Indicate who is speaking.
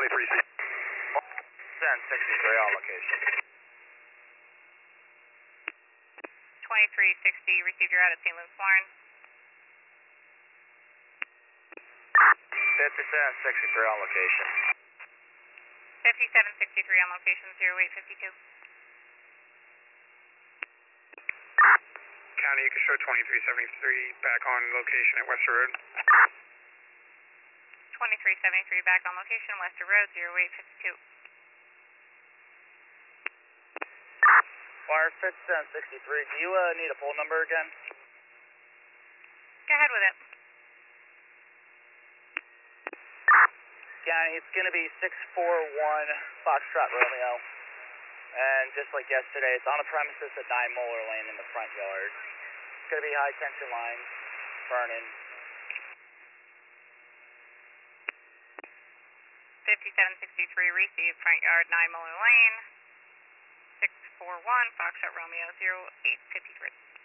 Speaker 1: Send 63 on location.
Speaker 2: 2360, received your out at St. Louis Florence.
Speaker 1: 5763 on location.
Speaker 2: 5763 on location, 0852.
Speaker 3: County, you can show 2373 back on location at Wester Road.
Speaker 2: 2373 back on location, Wester Road, 0852.
Speaker 1: Wire 5763, do you need a phone number again?
Speaker 2: Go ahead with it.
Speaker 1: County, it's going to be 641 Foxtrot Romeo. And just like yesterday, it's on the premises at 9 Moeller Lane in the front yard. It's going to be high tension lines burning.
Speaker 2: 5763 received, front yard, 9 Moeller Lane. 641 Foxtrot Romeo, 0853.